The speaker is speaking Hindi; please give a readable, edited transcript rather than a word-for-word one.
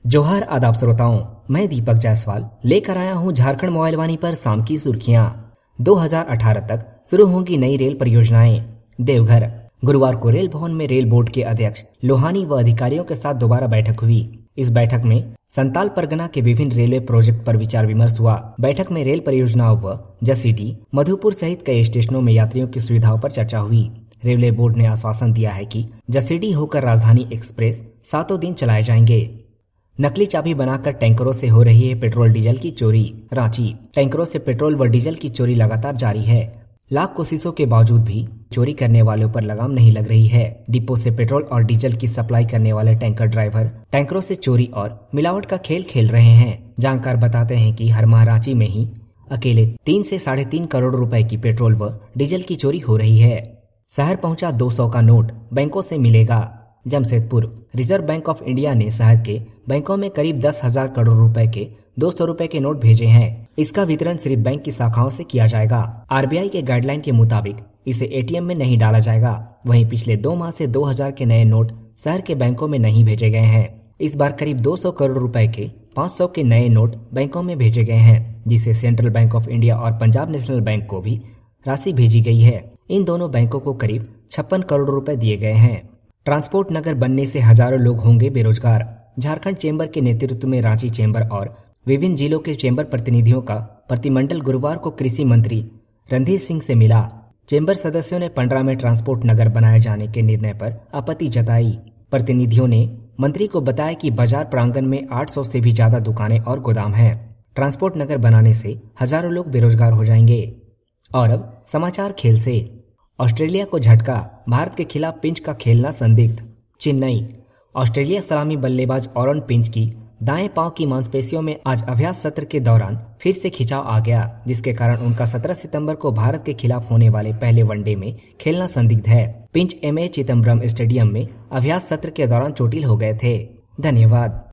जोहार आदाब श्रोताओं, मैं दीपक जायसवाल लेकर आया हूं झारखंड मोबाइल वाणी पर शाम की सुर्खियां। 2018 तक शुरू होंगी नई रेल परियोजनाएं। देवघर। गुरुवार को रेल भवन में रेल बोर्ड के अध्यक्ष लोहानी व अधिकारियों के साथ दोबारा बैठक हुई। इस बैठक में संताल परगना के विभिन्न रेलवे प्रोजेक्ट पर विचार विमर्श हुआ। बैठक में रेल परियोजनाओं व जसीडीह, मधुपुर सहित कई स्टेशनों में यात्रियों की सुविधाओं पर चर्चा हुई। रेलवे बोर्ड ने आश्वासन दिया है कि जसीडीह होकर राजधानी एक्सप्रेस 7 दिन चलाए जाएंगे। नकली चाबी बनाकर टैंकरों से हो रही है पेट्रोल डीजल की चोरी। रांची। टैंकरों से पेट्रोल व डीजल की चोरी लगातार जारी है। लाख कोशिशों के बावजूद भी चोरी करने वालों पर लगाम नहीं लग रही है। डिपो से पेट्रोल और डीजल की सप्लाई करने वाले टैंकर ड्राइवर टैंकरों से चोरी और मिलावट का खेल खेल रहे हैं। जानकार बताते हैं कि हर माह रांची में ही अकेले 3 से 3.5 करोड़ रुपए की पेट्रोल व डीजल की चोरी हो रही है। शहर पहुंचा 200 का नोट, बैंकों से मिलेगा। Jamshedpur. Reserve Bank of India ने शहर के बैंकों में करीब 10,000 करोड़ रुपए के 200 रुपए के नोट भेजे हैं। इसका वितरण सिर्फ बैंक की शाखाओं से किया जाएगा। आरबीआई के गाइडलाइन के मुताबिक इसे एटीएम में नहीं डाला जाएगा। वहीं पिछले 2 माह से 2000 के नए नोट शहर के बैंकों में नहीं भेजे गए हैं। इस बार करीब 200 करोड़ रुपए के 500 के नए नोट बैंकों में भेजे गए हैं, जिसे सेंट्रल बैंक ऑफ इंडिया और पंजाब नेशनल बैंक को भी राशि भेजी गई है। इन दोनों बैंकों को करीब 56 करोड़ रुपए दिए गए हैं। ट्रांसपोर्ट नगर बनने से हजारों लोग होंगे बेरोजगार। झारखंड चेंबर के नेतृत्व में रांची चेंबर और विभिन्न जिलों के चेंबर प्रतिनिधियों का प्रतिमंडल गुरुवार को कृषि मंत्री रणधीर सिंह से मिला। चेंबर सदस्यों ने पंडरा में ट्रांसपोर्ट नगर बनाए जाने के निर्णय पर आपत्ति जताई। प्रतिनिधियों ने मंत्री को बताया कि बाजार प्रांगण में 800 से भी ज्यादा दुकानें और गोदाम हैं। ट्रांसपोर्ट नगर बनाने से हजारों लोग बेरोजगार हो जाएंगे। और अब समाचार खेल से। ऑस्ट्रेलिया को झटका, भारत के खिलाफ पिंच का खेलना संदिग्ध। चेन्नई। ऑस्ट्रेलिया सलामी बल्लेबाज ऑरन पिंच की दाएं पांव की मांसपेशियों में आज अभ्यास सत्र के दौरान फिर से खिंचाव आ गया, जिसके कारण उनका 17 सितंबर को भारत के खिलाफ होने वाले पहले वनडे में खेलना संदिग्ध है। पिंच एमए चिदंबरम स्टेडियम में अभ्यास सत्र के दौरान चोटिल हो गए थे। धन्यवाद।